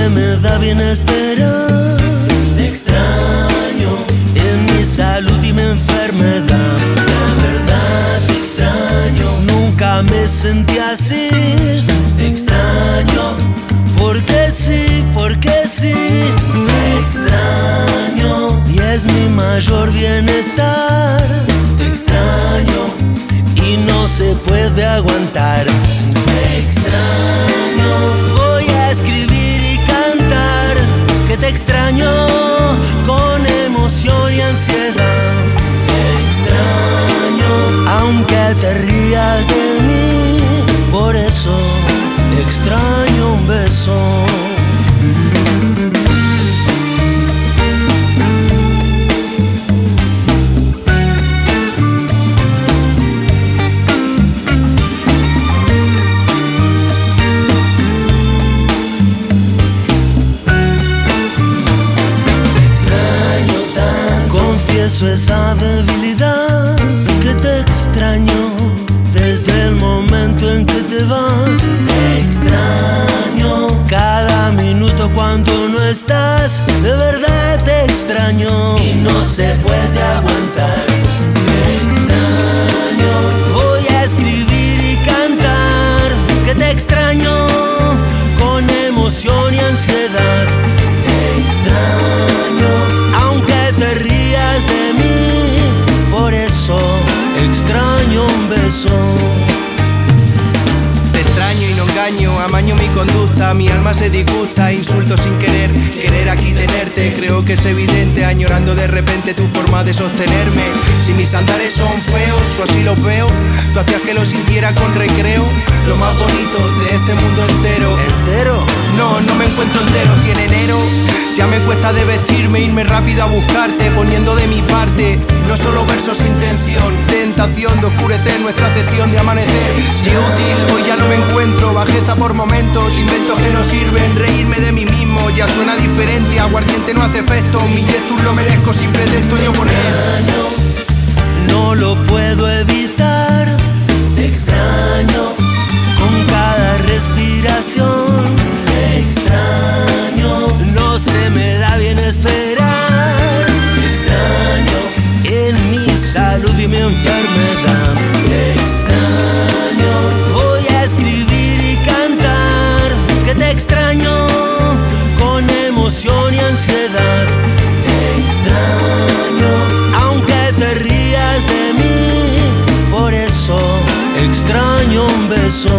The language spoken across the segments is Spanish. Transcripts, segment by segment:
me da bien esperar. Te extraño en mi salud y mi enfermedad. De verdad te extraño. Nunca me sentí así. Te extraño porque sí, porque sí. Te extraño y es mi mayor bienestar. Te extraño y no se puede aguantar. Te extraño. Voy a escribir y cantar que te extraño con emoción y ansiedad. Te extraño aunque te rías de mí. Por eso extraño un beso. Esa debilidad que te extraño desde el momento en que te vas. Te extraño cada minuto cuando no estás. De verdad te extraño y no se puede aguantar. Te extraño. Voy a escribir y cantar que te extraño con emoción y ansiedad. Te extraño aunque te rías de mí, por eso extraño un beso. Te extraño y no engaño, amaño mi conducta, mi alma se disgusta, insulto sin querer, querer aquí tenerte, creo que es evidente, añorando de repente tu forma de sostenerme. Si mis andares son feos o así los veo, tú hacías que lo sintiera con recreo, lo más bonito de este mundo entero. ¿Entero? No, no me encuentro entero, si en enero ya me cuesta de vestirme, irme rápido a buscarte, poniendo de mi parte, no solo versos, intención, tentación de oscurecer nuestra acepción de amanecer. Si útil, hoy ya no me encuentro, bajeza por momentos, inventos que no sirven, reírme de mí mismo, ya suena diferente, aguardiente no hace efecto, mi gestus lo merezco sin pretexto yo poner. No lo puedo evitar, te extraño con cada respiración. Te extraño, no se me da bien esperar. Te extraño en mi salud y mi enfermedad. Te extraño, voy a escribir y cantar que te extraño con emoción y ansiedad. Te extraño aunque te rías de mí, por eso extraño un beso.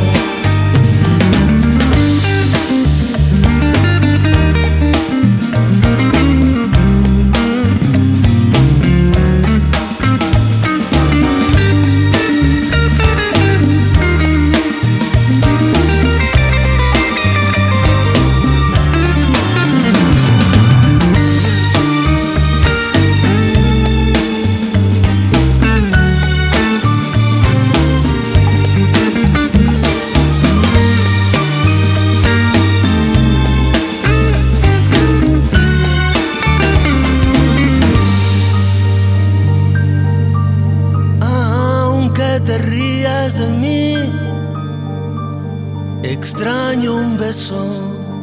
Te rías de mí, extraño un beso.